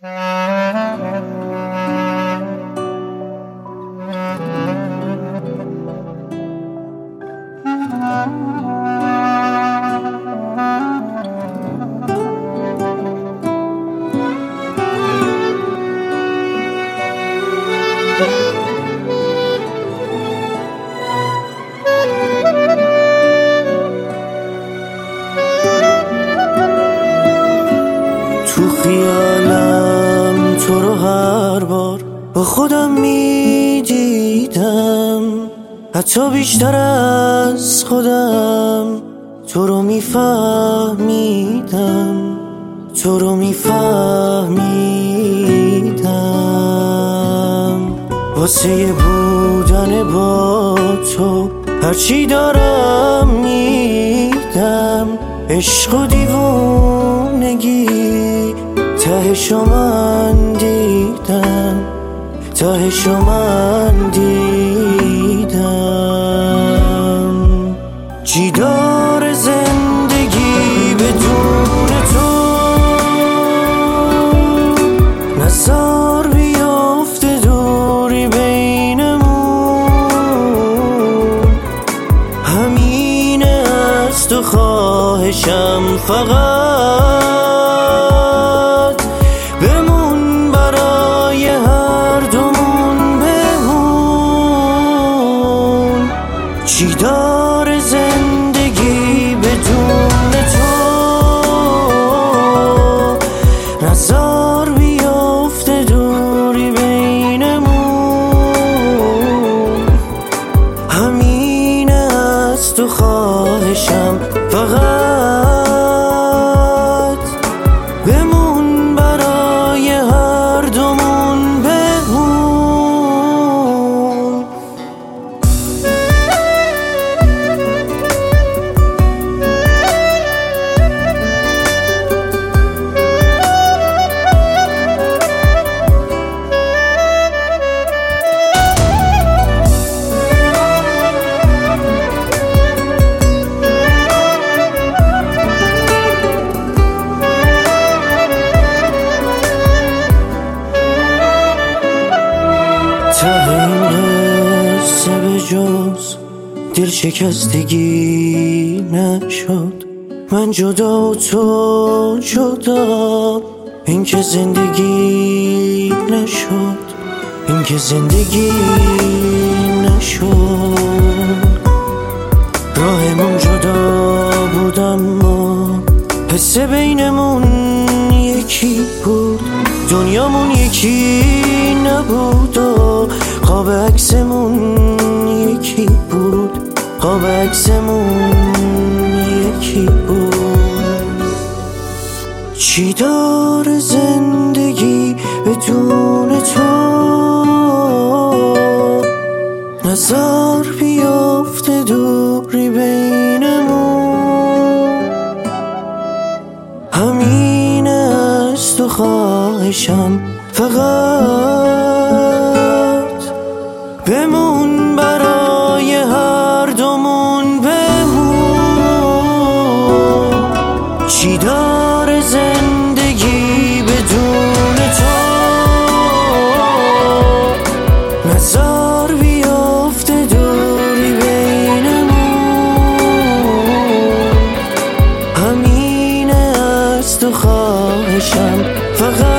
تو خیالم تو رو هر بار با خودم میدیدم، حتی بیشتر از خودم تو رو میفهمیدم، تو رو میفهمیدم. واسه بودن با تو هرچی دارم میدم، عشق و دیوونگی تهشو من دیدم، تهشو من دیدم. جیدار زندگی بدون تو، نزار بیافته دوری بینمون، همینه از تو خواهشم، فقط بمون برای هر دومون بمون. چیدار زندگی بدون تو، نزار بیافته دوری بینمون، همینه از تو خواهشم، فقط بمون برای هر دومون بمون. ته این قصه به جز دل شکستگی نشد، من جدا و تو جدا، این که زندگی نشد، این که زندگی نشد. راهمون جدا بود اما حس بینمون یکی بود، دنیامون یکی نبود و خواب عکسمون یکی بود، خواب عکسمون یکی بود. چی داره زندگی بدون تو، نزار بیافته دوری بینمون، همینه از تو خواهشم، فقط بمون برای هر دومون بمون. چی داره زندگی بدون تو، نزار بیافته دوری بینمون، همینه از تو خواهشم، فقط